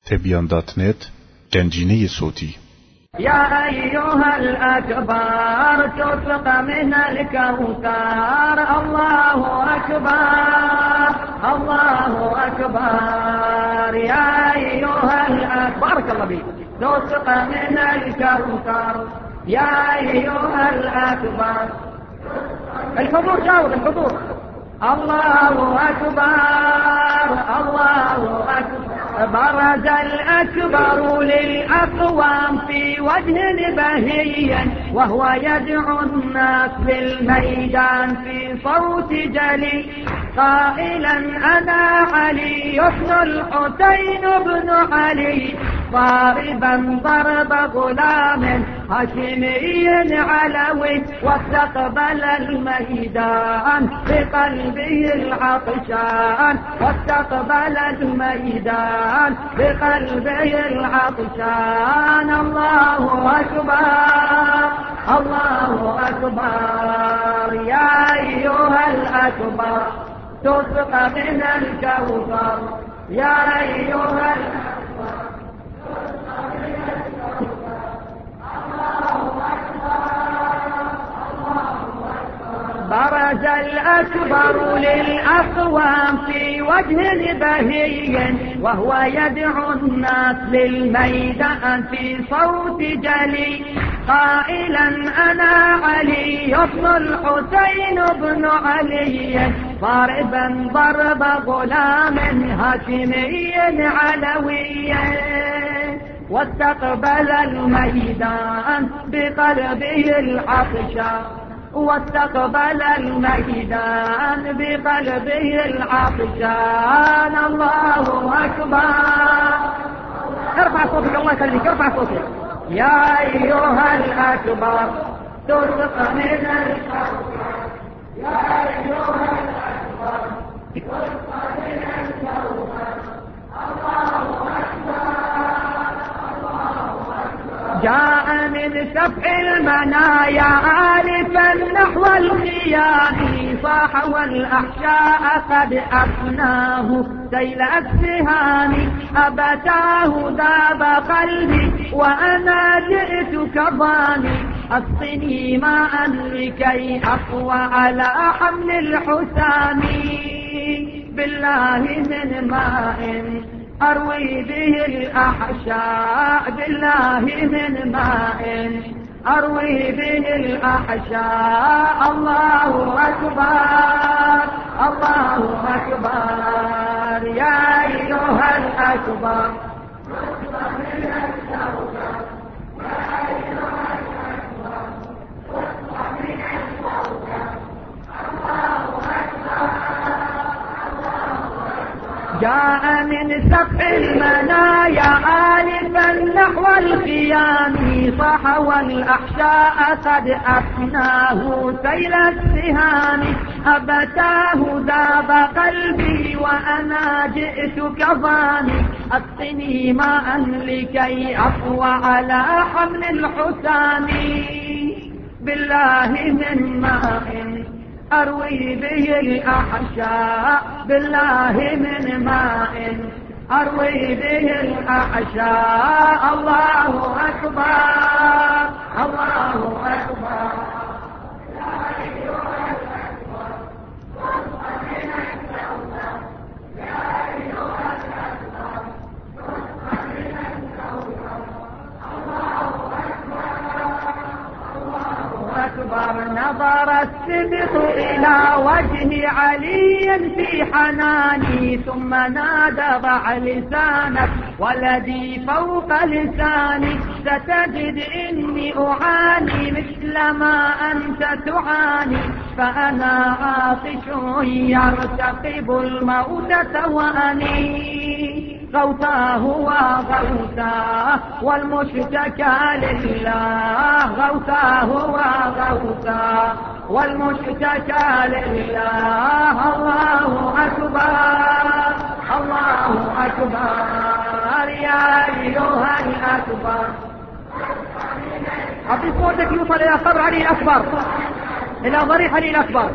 تبيان.net دنجيني صوتي. يا أيها الأكبر تسق من الكوثر، الله أكبر الله أكبر. يا أيها الأكبر، بارك الله فيك، تسق من الكوثر. يا أيها الأكبر، الحضور جاوب، الحضور. الله أكبر الله أكبر. برز الأكبر للأقوام في وجه بهي، وهو يدعو الناس بالميدان في صوت جلي، قائلا أنا علي ابن الحسين بن علي، ضاربا ضرب غلام هاشمي علوي، واستقبل الميدان بقلبه العطشان، واستقبل الميدان بقلبه العطشان. الله أكبر الله أكبر. يا أيها الأكبر تسق من الكوثر. يا أيها الأكبر تسق من الكوثر. الله أكبر الله أكبر. برز الأكبر للأقوام في وجه بهي، وهو يدعو الناس للميدان في صوت جلي، قائلا أنا علي ابن الحسين بن علي، ضاربا ضرب غلام هاشمي علوي، واستقبل الميدان بقلبه العطشان، واستقبل الميدان بقلبه العطشان. الله أكبر. ارفع صوتك، الله يخليك، ارفع صوتك. يا أيها الأكبر تسق من الكوثر. يا أيها الأكبر تسق من الكوثر. الله أكبر الله أكبر. جاء من سفح المنايا آلفا نحو الخيام، صاح والأحشاء قد أفناه سيل السهام، أبتاه ذاب قلبي وأنا جئتك ضامي، أسقني ماء لكي أقوى على حمل الحسام، بالله من ماء أروي به الأحشاء، بالله من ماء أروي به الأحشاء. الله أكبر الله أكبر. يا أيها الأكبر جاء من سفح المنايا آلفا نحو الخيام، صاح والأحشاء قد أفناه سيل السهام، أبتاه ذاب قلبي وأنا جئتك ضامي، أسقني ماء لكي أقوى على حمل الحسام، بالله من ماء أروي به الأحشاء، بالله من ماء أروي به الأحشاء. الله أكبر الله أكبر. يا أيها الأكبر تسق من الكوثر. يا أيها الأكبر تسق من الكوثر. الله أكبر. نظر السبط إلى وجه علي في حناني، ثم نادى ضع لسانك ولدي فوق لساني، ستجد إني أعاني مثل ما أنت تعاني، فأنا عاطش يرتقب الموت تواني، غوثاه وغوثاه والمشتكى لله، غوثاه وغوثاه والمشتكى لله. الله أكبر الله أكبر. يا أيها الأكبر. أعطي صوتك يوصل إلى صدر علي الأكبر، إلى ضريح علي الأكبر.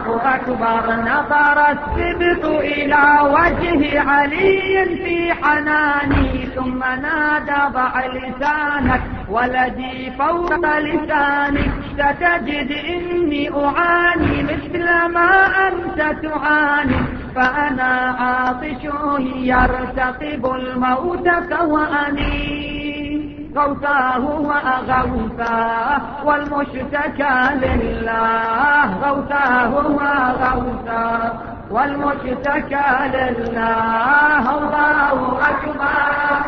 أكبر. نظر السبط إلى وجه علي في حناني ثم نادى ضع لسانك ولدي فوق لساني ستجد إني أعاني مثل ما أنت تعاني فأنا عاطش يرتقب الموت كواني غوثاه وغوثاه والمشتكى لله غوثاه وغوثاه والمشتكى لله الله أكبر.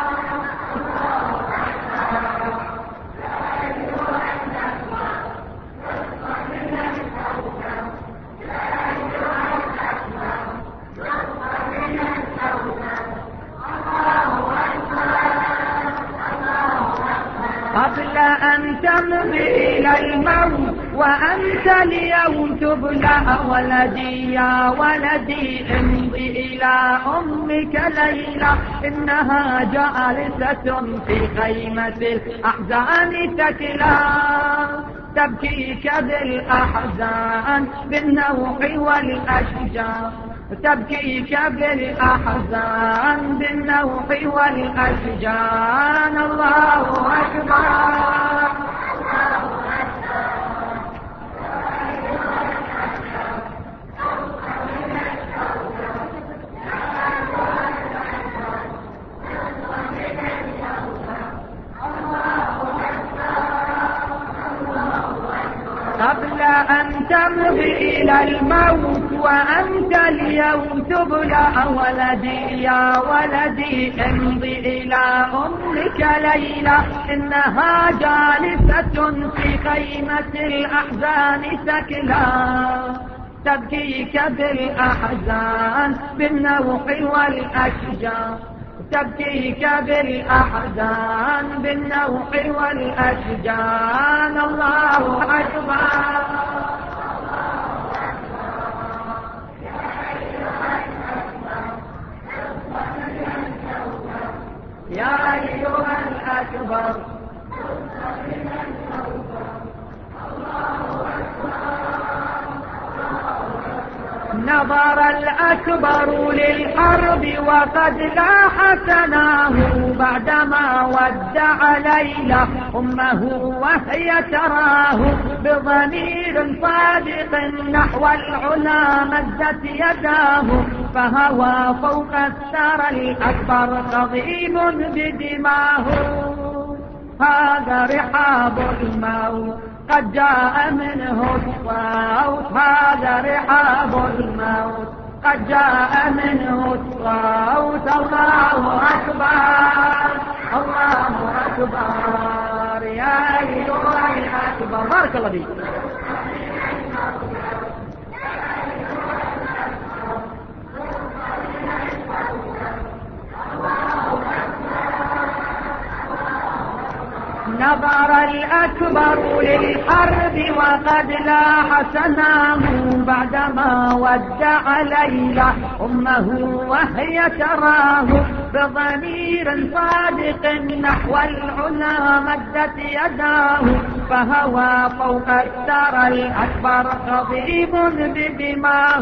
قبل أن تمضي إلى الموت وأنت اليوم تبلى ولدي يا ولدي امضي إلى أمك ليلى إنها جالسة في خيمة الأحزان تكلى تبكيك بالأحزان بالنوح والأشجار تبكيك بالأحزان بالنوح والأشجان الله أكبر. قبل أن تمضي إلى الموت وأنت اليوم تبلى ولدي يا ولدي امضي إلى أمك ليلى إنها جالسة في خيمة الأحزان تكلى تبكيك بالأحزان بالنوح والأشجار تبكيك بالأحزان بالنوح والأشجان الله أكبر. يا أيها الأكبر نظر الأكبر للحرب وقد لاح سناه بعدما ودع ليلى أمه وهي تراه بضمير صادق نحو العلا مدت يداه فهوى فوق الثرى الأكبر قضيب بدماه هذا رحاب الموت قد جاء منه الصوت هذا رحاب الموت قد جاء منه الصوت الله أكبر الله أكبر يا أيها الأكبر. بارك الله فيك. نظر الأكبر للحرب وقد لاح سناه بعدما ودع ليلى أمه وهي تراه بضمير صادق نحو العلا مدت يداه فهوى فوق الثرى الأكبر قضيب بدماه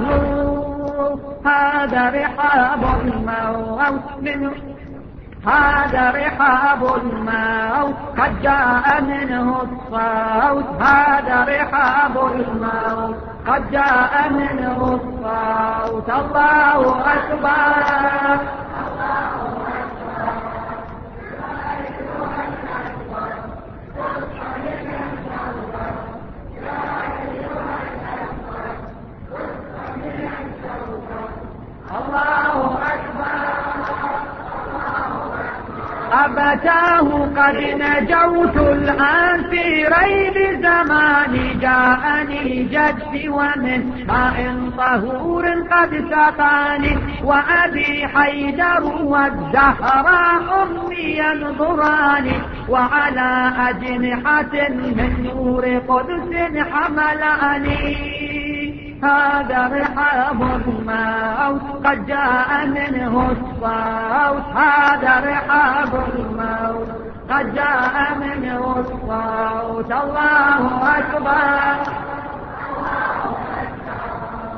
هذا رحاب الموت هذا رحاب الموت قد جاء منه الصوت هذا رحاب الموت قد جاء منه الصوت الله أكبر. الله أكبر. أبتاه قد نجوت الآن في ريب زماني جاءني جدي ومن ماء طهور قد سقاني وأبي حيدر والزهراء أمي ينظراني وعلى أجنحة من نور قدس حملاني هذا رحاب الموت قد جاء منه الصوت هذا رحاب الموت قد جاء منه الصوت الله أكبر.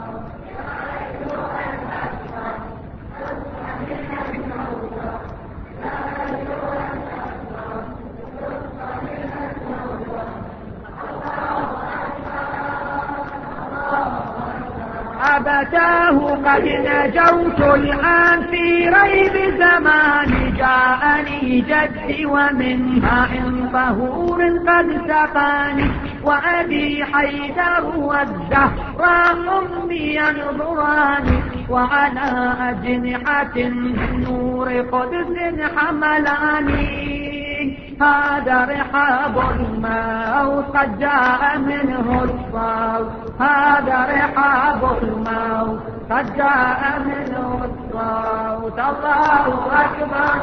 أبتاه قد نجوت الآن في ريب زمان، جاءني جدي ومن ماء طهور قد سقاني، وأبي حيدر والزهراء أمي ينظراني، وعلى أجنحة من نور قدس حملاني. هذا رحاب الموت قد جاء منه الصوت، هذا رحاب الموت قد جاء منه الصوت. الله أكبر.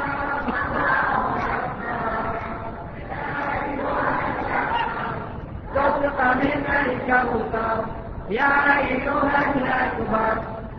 تسقى من الكوثر يا أيها الأكبر.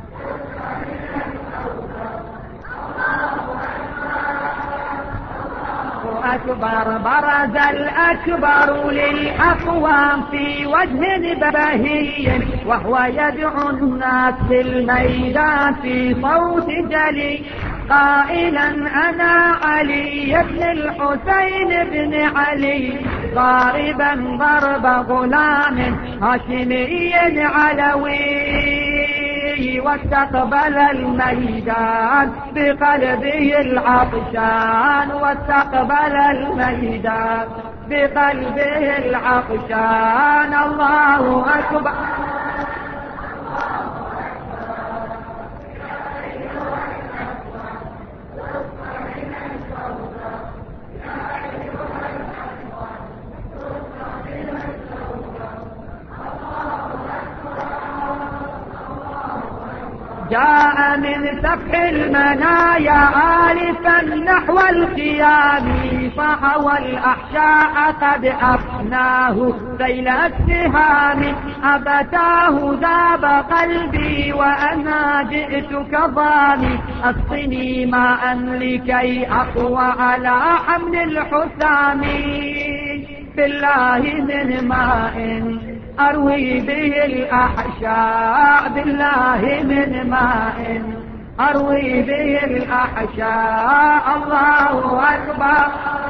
أكبر. برز الأكبر للأقوام في وجه بهي، وهو يدعو الناس في الميدان في صوت جلي، قائلا أنا علي بن الحسين بن علي، ضاربا ضرب غلام هاشمي علوي، واستقبل الميدان بقلبه العطشان، واستقبل الميدان بقلبه العطشان. الله أكبر. جاء من سفح المنايا آلفا نحو القيام، فهوى الأحشاء قد أفناه سيل السهام، أبتاه ذاب قلبي وأنا جئتك ضامي، أسقني ماء لكي أقوى على حمل الحسام، بالله من ماء أروي به الأحشاء، بالله من ماء أروي به الأحشاء. الله أكبر.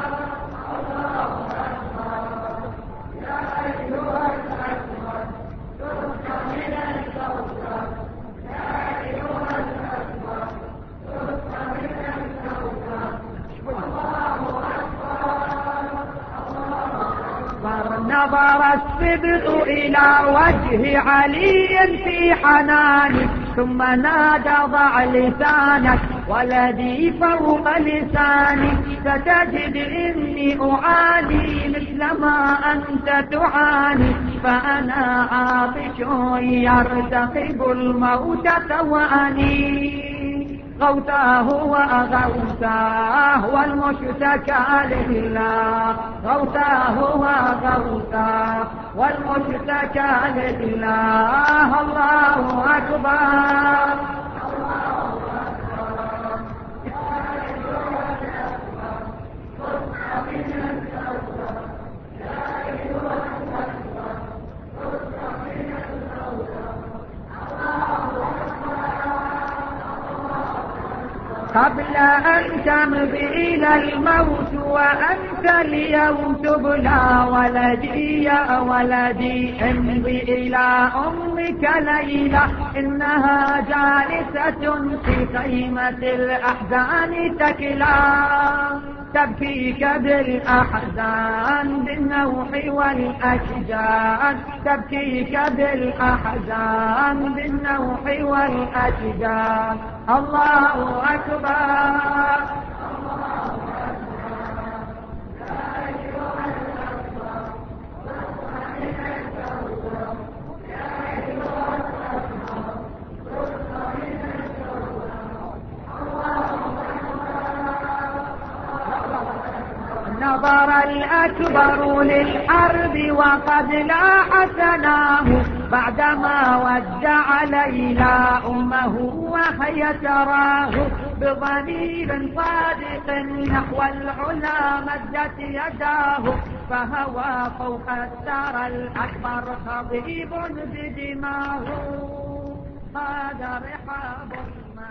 نظر الصدق إلى وجه علي في حنان، ثم نادى ضع لسانك ولدي فوق لساني، ستجد إني أعاني مثل ما أنت تعاني، فأنا عاطش يرتقب الموت ثواني، غوثاه وغوثاه والمشتكى لله، غوثاه وغوثاه والمشتكى لله. الله أكبر. قبل أن تمضي إلى الموت وأنت اليوم تبلى، ولدي يا ولدي امضي إلى أمك ليلى، إنها جالسة في خيمة الأحزان تكلى، تبكيك بالأحزان بالنوح والأشجان، تبكيك بالأحزان بالنوح والأشجان. الله أكبر. نظر الأكبر للحرب وقد لاح ثناه، بعدما ودع ليلى أمه وهي تراه، بضمير صادق نحو العلا مدت يداه، فهوى فوق الثرى الأكبر خضيب بدماه. هذا رحاب